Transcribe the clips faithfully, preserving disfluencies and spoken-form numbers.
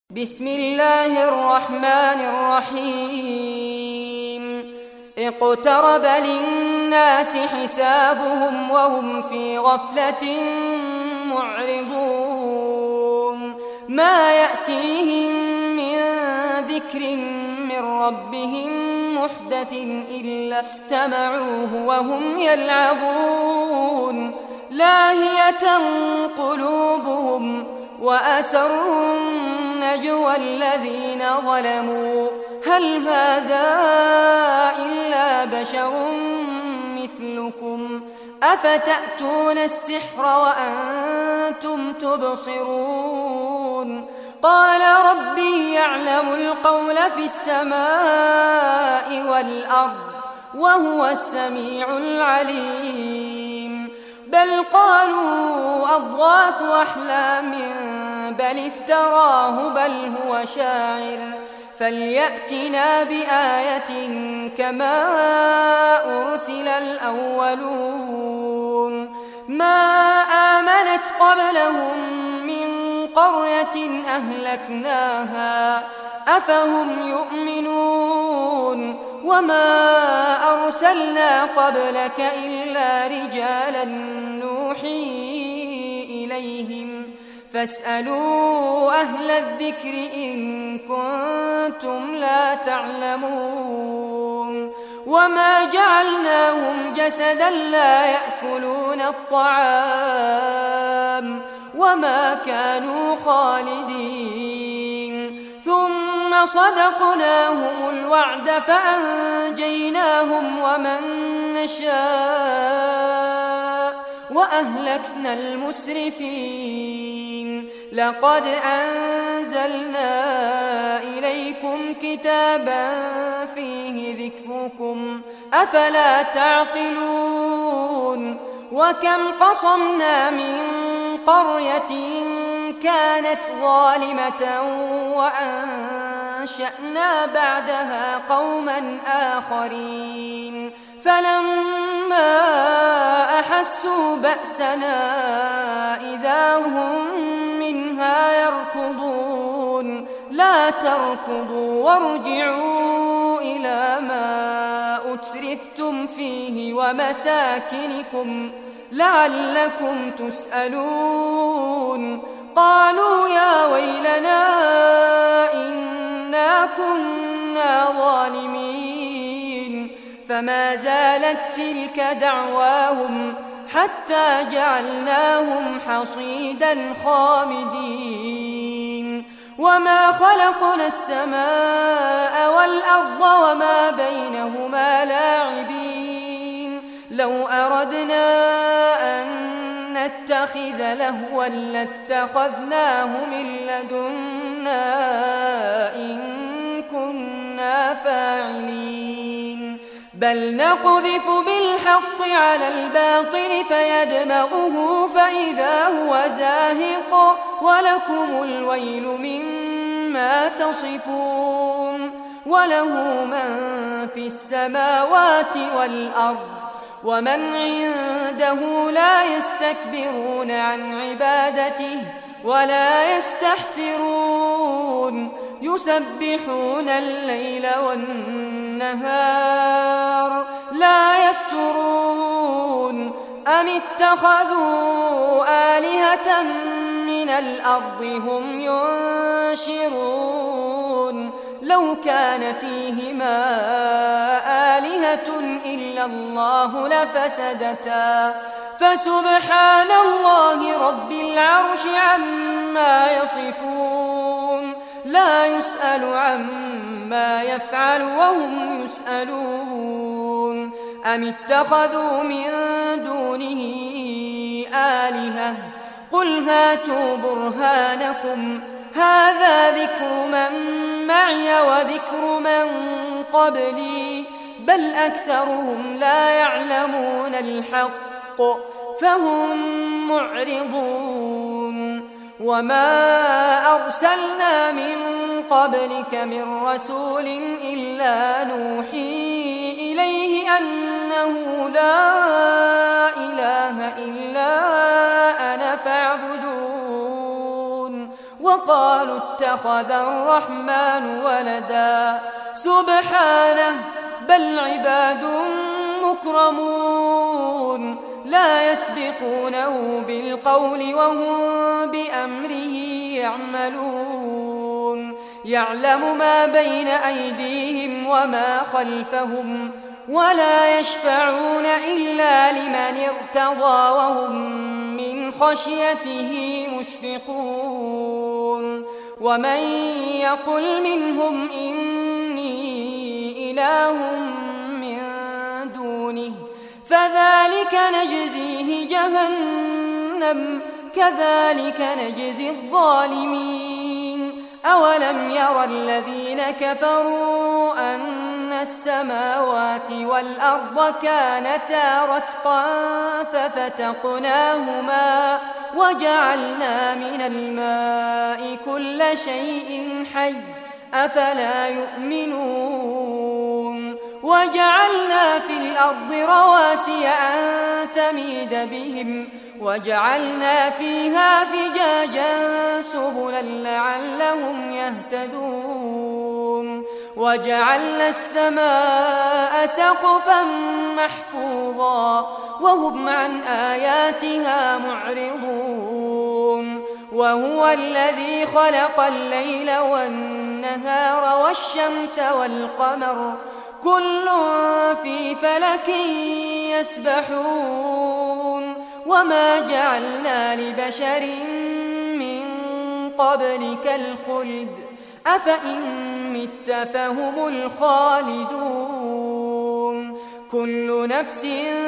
بسم الله الرحمن الرحيم اقترب للناس حسابهم وهم في غفلة معرضون ما يأتيهم من ذكر من ربهم محدث إلا استمعوه وهم يلعبون لاهية قلوبهم وأسروا النجوى الذين ظلموا هل هذا إلا بشر مثلكم أفتأتون السحر وأنتم تبصرون قال ربي يعلم القول في السماء والأرض وهو السميع العليم بل قالوا أضغاث أحلام بل افتراه بل هو شاعر فليأتنا بآية كما أرسل الأولون ما آمنت قبلهم من قرية أهلكناها أفهم يؤمنون وما أرسلنا قبلك إلا رجالا نوحي إليهم فاسألوا أهل الذكر إن كنتم لا تعلمون وما جعلناهم جسدا لا يأكلون الطعام وما كانوا خالدين ثم صدقناهم الوعد فأنجيناهم ومن نشاء وأهلكنا المسرفين لقد أنزلنا إليكم كتابا فيه ذكركم أفلا تعقلون وكم قصمنا من قرية كانت ظالمة وأنشأنا بعدها قوما آخرين فلما أحسوا بأسنا إذا هم منها يركضون لا تركضوا وارجعوا إلى ما أترفتم فيه ومساكنكم لعلكم تسألون قالوا يا ويلنا إنا كنا ظالمين فما زالت تلك دعواهم حتى جعلناهم حصيدا خامدين وما خلقنا السماء والأرض وما بينهما لاعبين لو أردنا أن نتخذ لهوا لاتخذناه من لدنا إن كنا فاعلين بل نقذف بالحق على الباطل فيدمغه فإذا هو زاهق ولكم الويل مما تصفون وله من في السماوات والأرض ومن عنده لا يستكبرون عن عبادته ولا يستحسرون يسبحون الليل والنهار لا يفترون أم اتخذوا آلهة من الأرض هم ينشرون لو كان فيهما آلهة إلا الله لفسدتا فسبحان الله رب العرش عما يصفون لا يسأل عما يفعل وهم يسألون أم اتخذوا من دونه آلهة قل هاتوا برهانكم هذا ذكر من معي وذكر من قبلي بل أكثرهم لا يعلمون الحق فهم معرضون وما أرسلنا من قبلك من رسول إلا نوحي إليه أنه لا إله إلا أنا فاعبدون وقالوا اتخذ الرحمن ولدا سبحانه بل عباد مكرمون لا يسبقونه بالقول وهم بأمره يعملون يعلم ما بين أيديهم وما خلفهم ولا يشفعون إلا لمن ارتضى وهم من خشيته مشفقون ومن يقل منهم إني إله من دونه فذلك نجزيه جهنم كذلك نجزي الظالمين أولم ير الذين كفروا أن السماوات والأرض كانتا رتقا ففتقناهما وجعلنا من الماء كل شيء حي أفلا يؤمنون وجعلنا في الأرض رواسي أن تميد بهم وجعلنا فيها فجاجا سبلا لعلهم يهتدون وجعلنا السماء سقفا محفوظا وهم عن آياتها معرضون وهو الذي خلق الليل والنهار والشمس والقمر كل في فلك يسبحون وما جعلنا لبشر من قبلك الخلد أفإن مت فهم الخالدون كل نفس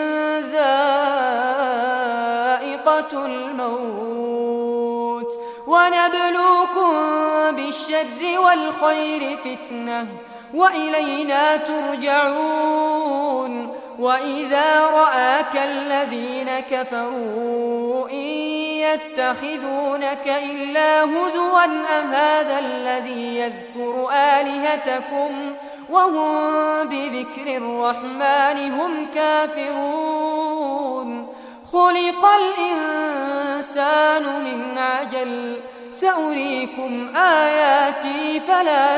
ذائقة الموت ونبلوكم بالشر والخير فتنة وإلينا ترجعون وإذا رآك الذين كفروا إن يتخذونك إلا هزوا أهذا الذي يذكر آلهتكم وهم بذكر الرحمن هم كافرون خلق الإنسان من عجل سأريكم آياتي فلا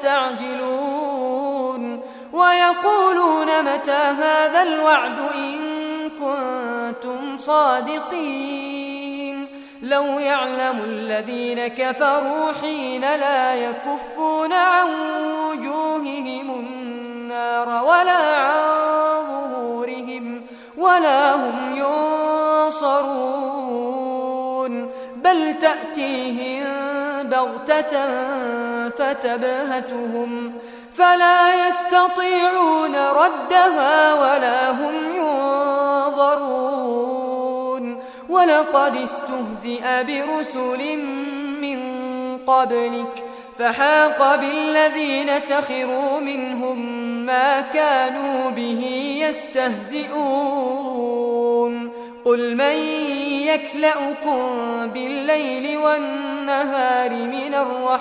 تستعجلون ويقولون متى هذا الوعد إن كنتم صادقين لو يعلم الذين كفروا حين لا يكفون عن وجوههم النار ولا عن ظهورهم ولا هم ينصرون بل تأتيهم بغتة فتبهتهم فلا يستطيعون ردها ولا هم ينظرون ولقد استهزئ برسل من قبلك فحاق بالذين سخروا منهم ما كانوا به يستهزئون قل من يكلأكم بالليل والنهار من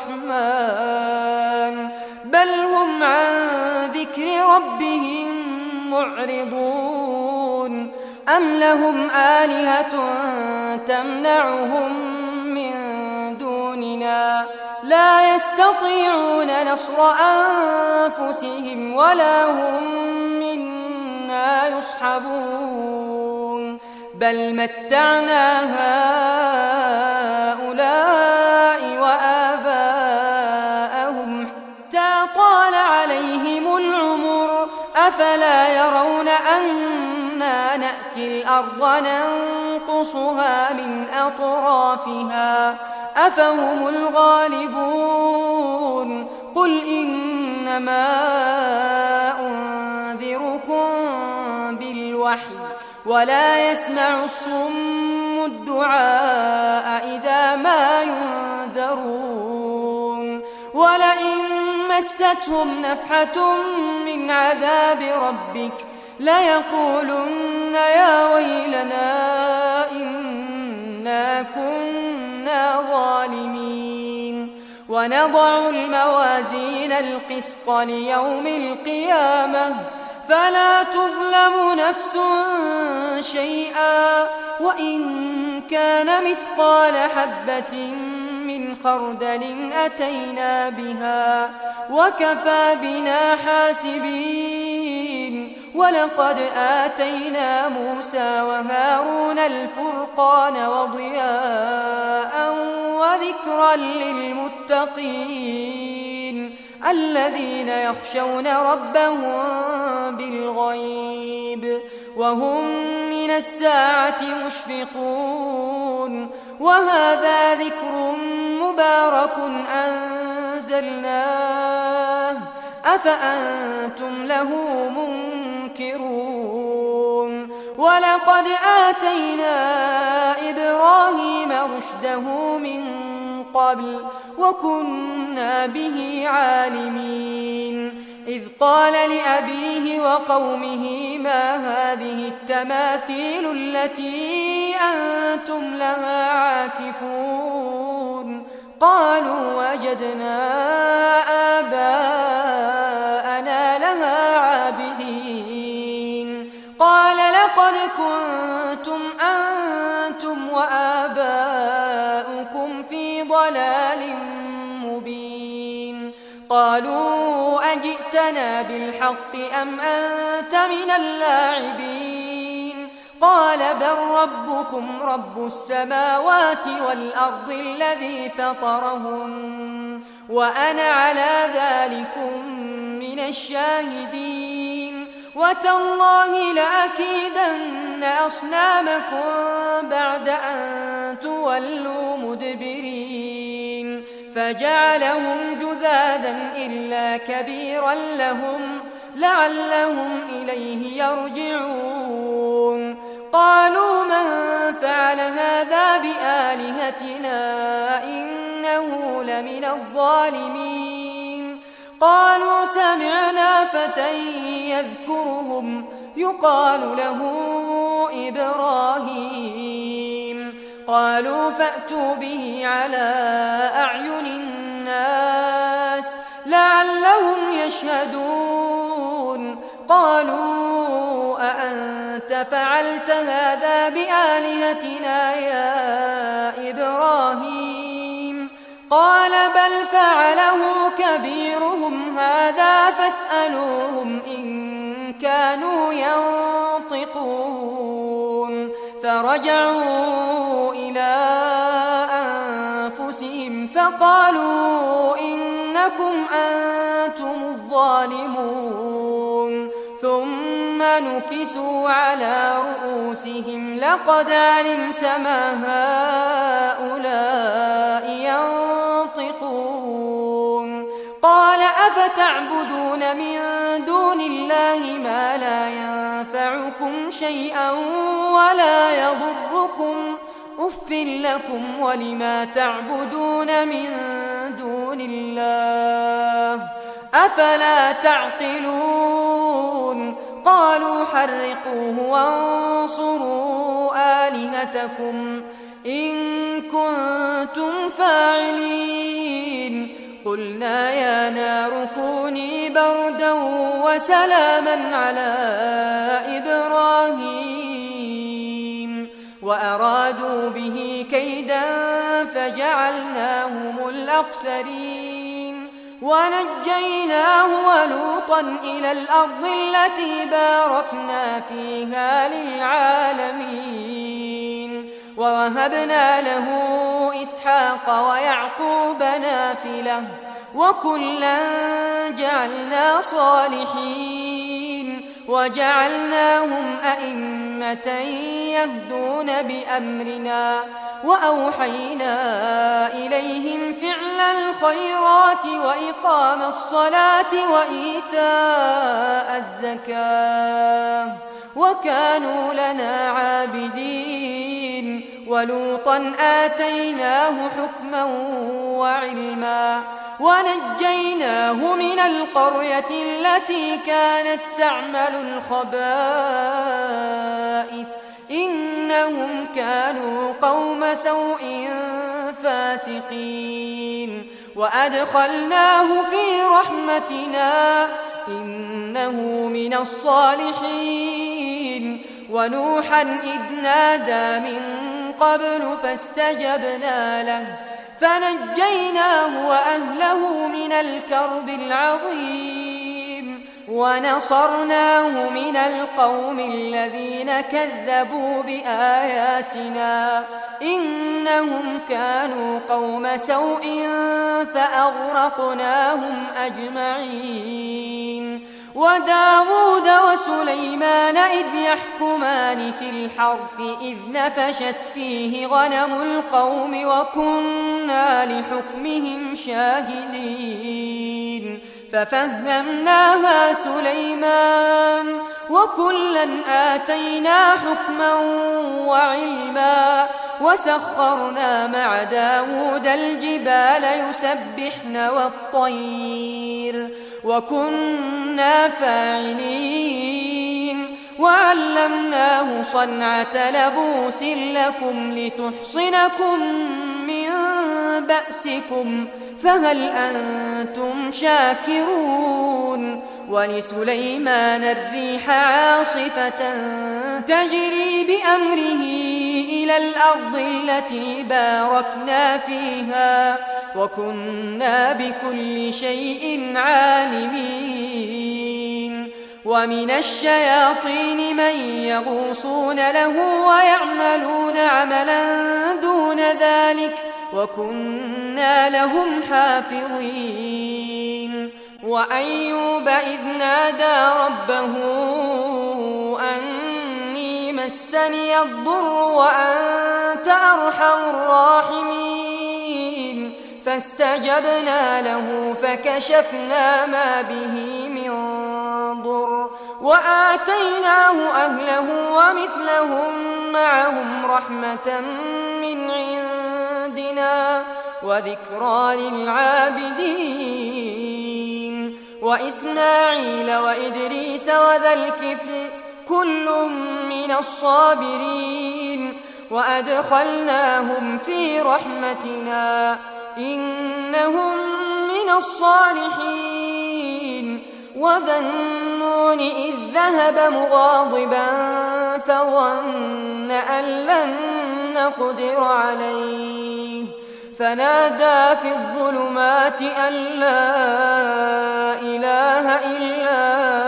الرحمن بل هم عن ذكر ربهم معرضون أم لهم آلهة تمنعهم من دوننا لا يستطيعون نصر أنفسهم ولا هم منا يصحبون بل متعنا هؤلاء وآباءهم حتى طال عليهم العمر أفلا يرون أنا نأتي الأرض ننقصها من أطرافها أفهم الغالبون قل إنما أنذركم بالوحي ولا يسمع الصم الدعاء إذا ما ينذرون ولئن مستهم نفحة من عذاب ربك ليقولن يا ويلنا إنا كنا ظالمين ونضع الموازين القسط ليوم القيامة فلا تظلم نفس شيئا وإن كان مثقال حبة من خردل أتينا بها وكفى بنا حاسبين. ولقد آتينا موسى وهارون الفرقان وضياء وذكرا للمتقين الذين يخشون ربهم بالغيب وهم من الساعة مشفقون. وهذا ذكر مبارك أنزلناه أفأنتم له منكرون. ولقد آتينا إبراهيم رشده من قبل وكنا به عالمين، إذ قال لأبيه وقومه ما هذه التماثيل التي أنتم لها عاكفون؟ قالوا وجدنا آباءنا لها عابدين. قال لقد كنتم أنتم وآباؤكم في ضلال مبين. قالوا أجئتنا بالحق أم أنت من اللاعبين؟ قال بل ربكم رب السماوات والأرض الذي فطرهن وأنا على ذلكم من الشاهدين. وتالله لأكيدن أصنامكم بعد أن تولوا مدبرين. فجعلهم جذاذا إلا كبيرا لهم لعلهم إليه يرجعون. قالوا من فعل هذا بآلهتنا إنه لمن الظالمين. قالوا سمعنا فتى يذكرهم يقال له إبراهيم. قالوا فأتوا به على أعين الناس لعلهم يشهدون. قالوا أأنت فعلت هذا بآلهتنا يا إبراهيم؟ قال بل فعله كبيرهم هذا فاسألوهم إن كانوا ينطقون. فرجعوا إلى أنفسهم فقالوا إنكم أنتم الظالمون. ثم نكسوا على رؤوسهم لقد علمت ما هؤلاء ينطقون. قال أفتعبدون من دون الله ما لا ينفعكم شيئا ولا يضركم أف لكم ولما تعبدون من دون الله أفلا تعقلون؟ قالوا حرقوه وانصروا آلهتكم إن كنتم فاعلين. قلنا يا نار كوني بردا وسلاما على إبراهيم وأرادوا به كيدا فجعلناهم الأخسرين. ونجيناه ولوطا إلى الأرض التي باركنا فيها للعالمين. ووهبنا له إسحاق ويعقوب نافلة وكلا جعلنا صالحين وجعلناهم أئمة يهدون بأمرنا وأوحينا إليهم فعل الخيرات وإقام الصلاة وإيتاء الزكاة وكانوا لنا عابدين. ولوطا آتيناه حكما وعلما ونجيناه من القرية التي كانت تعمل الخبائث إنهم كانوا قوم سوء فاسقين. وأدخلناه في رحمتنا إنه من الصالحين. ونوحا إذ نادى من قبل فاستجبنا له فنجيناه وأهله من الكرب العظيم ونصرناه من القوم الذين كذبوا بآياتنا إنهم كانوا قوم سوء فأغرقناهم أجمعين. وداود وسليمان إذ يحكمان في الحرث إذ نفشت فيه غنم القوم وكنا لحكمهم شاهدين ففهمناها سليمان وكلا آتينا حكما وعلما وسخرنا مع داود الجبال يسبحن والطير وكنا فاعلين وعلمناه صنعة لبوس لكم لتحصنكم من بأسكم فهل أنتم شاكرون. ولسليمان الريح عاصفة تجري بأمره إلى الأرض التي باركنا فيها وكنا بكل شيء عالمين. ومن الشياطين من يغوصون له ويعملون عملا دون ذلك وكنا لهم حافظين. وأيوب إذ نادى ربه أني مسني الضر وأنت أرحم الراحمين فاستجبنا له فكشفنا ما به من ضر وآتيناه أهله ومثلهم معهم رحمة من عندنا وذكرى للعابدين. وإسماعيل وإدريس وذا الكفل كل من الصابرين وأدخلناهم في رحمتنا إنهم من الصالحين. وذا النون إذ ذهب مغاضبا فظن أن لن نقدر عليه فنادى في الظلمات أن لا إله إلا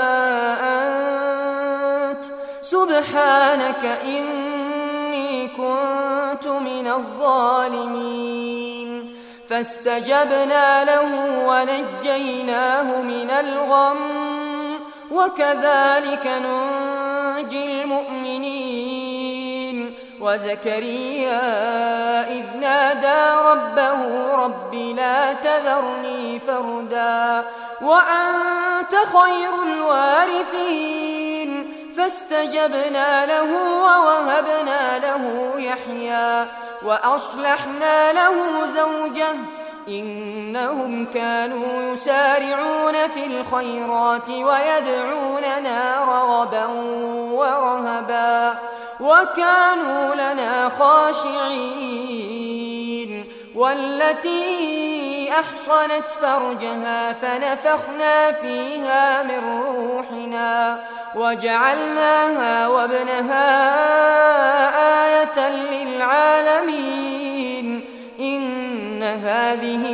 أنت سبحانك إني كنت من الظالمين. فاستجبنا له ونجيناه من الغم وكذلك ننجي المؤمنين. وزكريا إذ نادى ربه رب لا تذرني فردا وأنت خير الوارثين فاستجبنا له ووهبنا له يحيى وأصلحنا له زوجه إنهم كانوا يسارعون في الخيرات ويدعوننا رغبا ورهبا وكانوا لنا خاشعين. والتي أحصنت فرجها فنفخنا فيها من روحنا وجعلناها وابنها آية للعالمين. إن هذه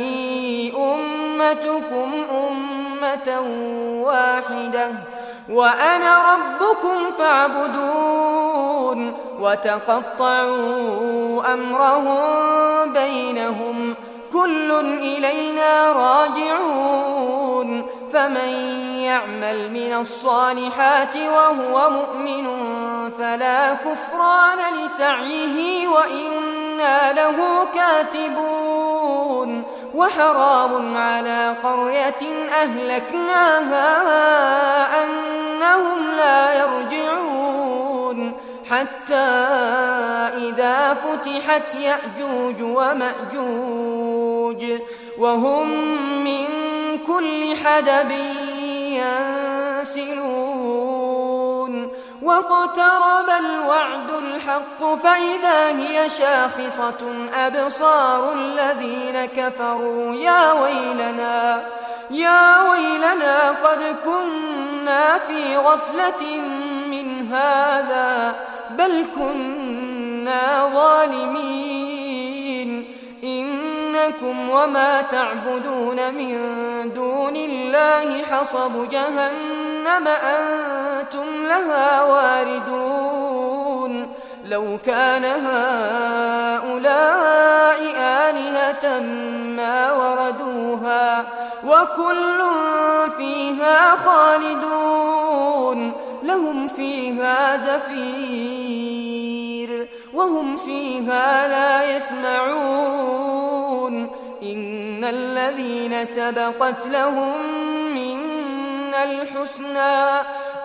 أمتكم أمة واحدة وأنا ربكم فاعبدون. وتقطعوا أمرهم بينهم كل إلينا راجعون. فمن يعمل من الصالحات وهو مؤمن فلا كفران لسعيه وإنا له كاتبون. وحرام على قرية أهلكناها أنهم لا يرجعون حتى إذا فتحت يأجوج ومأجوج وهم من كل حدب ينسلون. واقترب الوعد الحق فإذا هي شاخصة أبصار الذين كفروا يا ويلنا يا ويلنا قد كنا في غفلة من هذا بل كنا ظالمين. إن إنكم وما تعبدون من دون الله حصب جهنم أنتم لها واردون لو كان هؤلاء آلهة ما وردوها وكل فيها خالدون لهم فيها زفير وهم فيها لا يسمعون إن الذين سبقت لهم منا الحسنى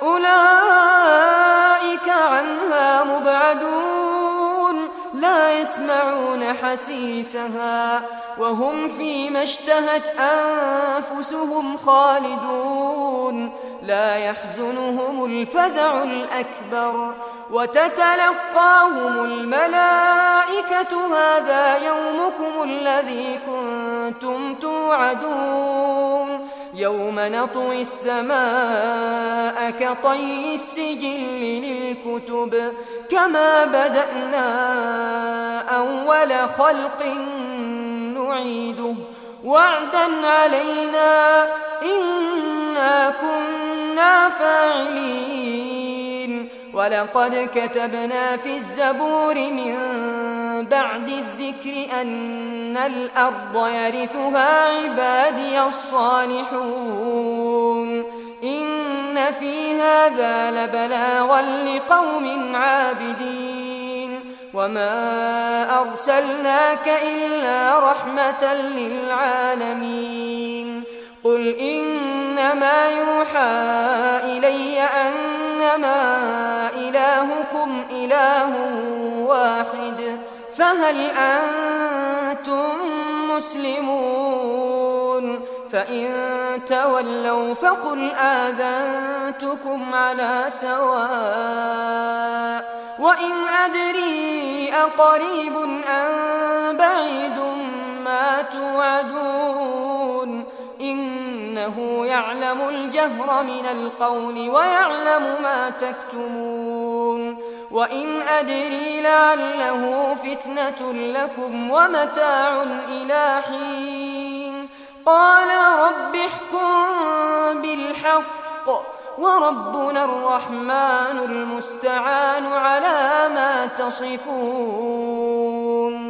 أولئك عنها مبعدون لا يسمعون حسيسها وهم فيما اشتهت أنفسهم خالدون لا يحزنهم الفزع الأكبر وتتلقاهم الملائكة هذا يومكم الذي كنتم توعدون يوم نطوي السماء كطي السجل للكتب كما بدأنا أول خلق نعيده وعدا علينا إنا كنا فاعلين ولقد كتبنا في الزبور من بعد الذكر أن الأرض يرثها عبادي الصالحون إن في هذا لبلاغا لقوم عابدين وما أرسلناك إلا رحمة للعالمين قل إنما يوحى إلي أنما إلهكم إله واحد فهل أنتم مسلمون فإن تولوا فقل آذنتكم على سواء وإن أدري أقريب أم بعيد ما توعدون إنه يعلم الجهر من القول ويعلم ما تكتمون وإن أدري لعله فتنة لكم ومتاع إلى حين قال رب احكم بالحق وربنا الرحمن المستعان على ما تصفون.